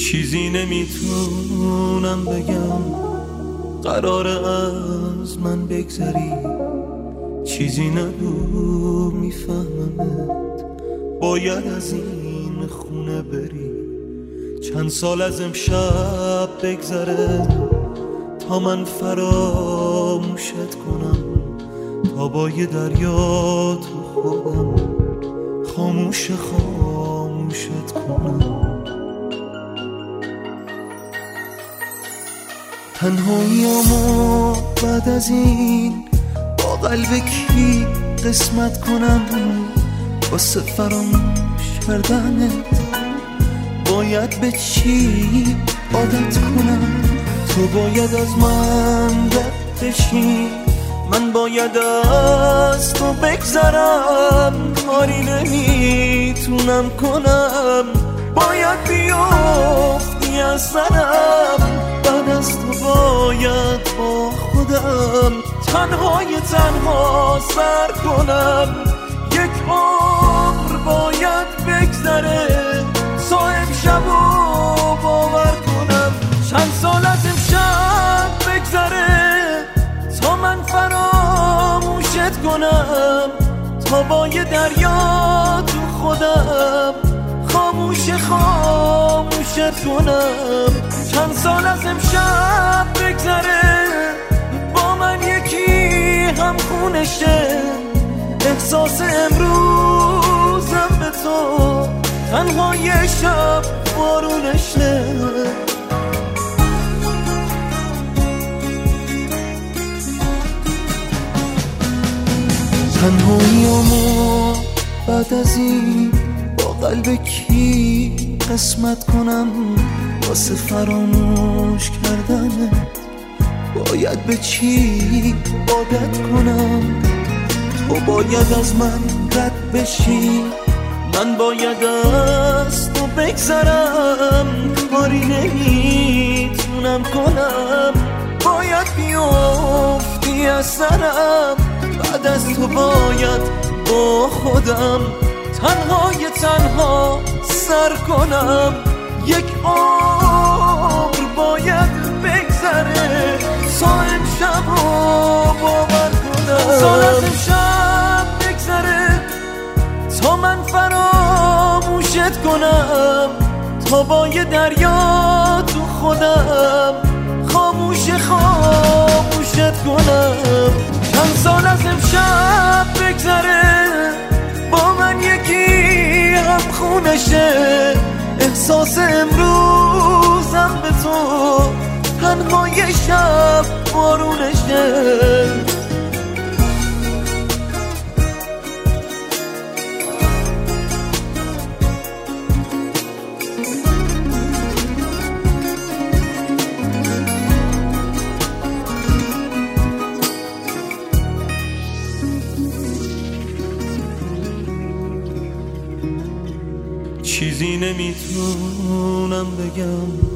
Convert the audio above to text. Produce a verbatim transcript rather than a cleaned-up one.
چیزی نمیتونم بگم، قراره از من بگذری. چیزی نگو میفهممت، باید از این خونه بری. چند سال از امشب بگذره تا من فراموشت کنم، تا با یه دریا تو خودم خاموش خاموشت کنم. تنهاییامو بعد از این با قلب کی قسمت کنم؟ واسه فراموش کردنت باید به چی عادت کنم؟ تو باید از من رد بشی، من باید از تو بگذرم. کاری نمیتونم کنم، باید بیافتی از سرم. بعد از تو باید با خودم تنهای تنها سر کنم. یک عمر باید بگذره تا امشب و باور کنم. چند سال از امشب بگذره تا من فراموشت کنم، تا با یه دریا تو خودم خاموش خاموشت کنم. چند سال از امشب بگذره با من یکی هم خونشه، احساس امروزم به تو تنهای شب بارونشه. تنهاییامو بعد از این با قلب کی قسمت کنم؟ واسه فراموش کردنت باید به چی عادت کنم؟ تو باید از من رد بشی، من باید از تو بگذرم. کاری نمیتونم کنم، باید بیافتی از سرم. بعد از تو باید با خودم تنهای تنها سر کنم. یک عمر باید بگذره تا امشب رو باور کنم. سال از امشب بگذره تا من فراموشت کنم، تا با یه دریا تو خودم خاموش خاموشت کنم. چند سال از امشب بگذره با من یکی هم خونشه، احساس امروزم به تو تنهای شب بارونشه. چیزی نمیتونم بگم،